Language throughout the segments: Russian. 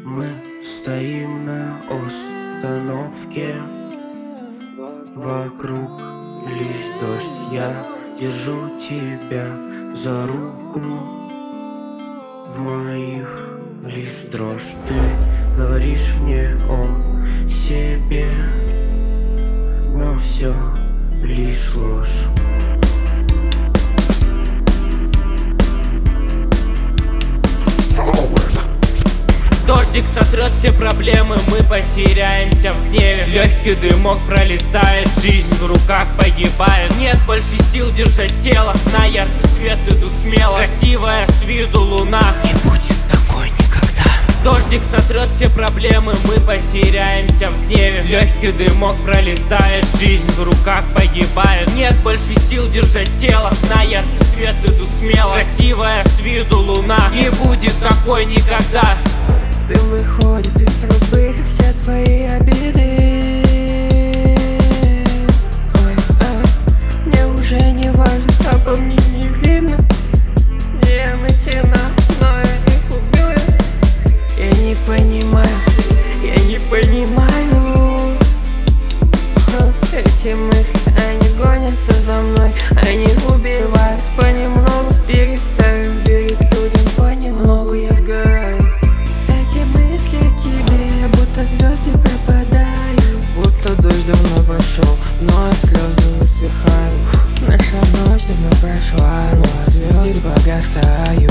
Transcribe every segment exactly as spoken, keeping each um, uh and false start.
Мы стоим на остановке, вокруг лишь дождь. Я держу тебя за руку, в моих лишь дрожь. Ты говоришь мне о себе, но все лишь ложь. Дождик сотрет все проблемы, мы потеряемся в гневе. Легкий дымок пролетает, жизнь в руках погибает. Нет больше сил держать тело, на яркий свет иду смело. Красивая с виду луна, не будет такой никогда. Дождик сотрет все проблемы, мы потеряемся в гневе. Легкий дымок пролетает, жизнь в руках погибает. Нет больше сил держать тело, на яркий свет иду смело. Красивая с виду луна, не будет такой никогда. Дым выходит из трубы, как все твои обиды. Ой, ой, мне уже не важно, обо мне не видно. Я начина, но я их убила. Я не понимаю, я не понимаю. Эти мысли, они гонятся за мной, они убивают понемногу. Перестаю верить людям, понемногу я сгораю. Звезды пропадают, будто дождь давно прошел, но слезы высыхают. Наша ночь давно прошла, но звезды погасают.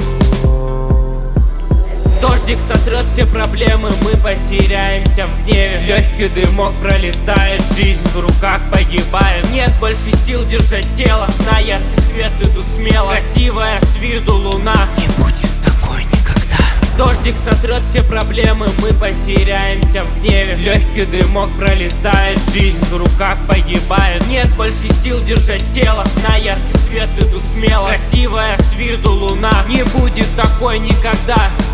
Дождик сотрет все проблемы, мы потеряемся в гневе. Легкий дымок пролетает, жизнь в руках погибает. Нет больше сил держать тело, на яркий свет иду смело. Красивая с виду луна, не будет такой никогда. Дождик сотрет все проблемы, мы потеряемся в гневе. Легкий дымок пролетает, жизнь в руках погибает. Нет больше сил держать тело, на яркий свет иду смело. Красивая с виду луна, не будет такой никогда.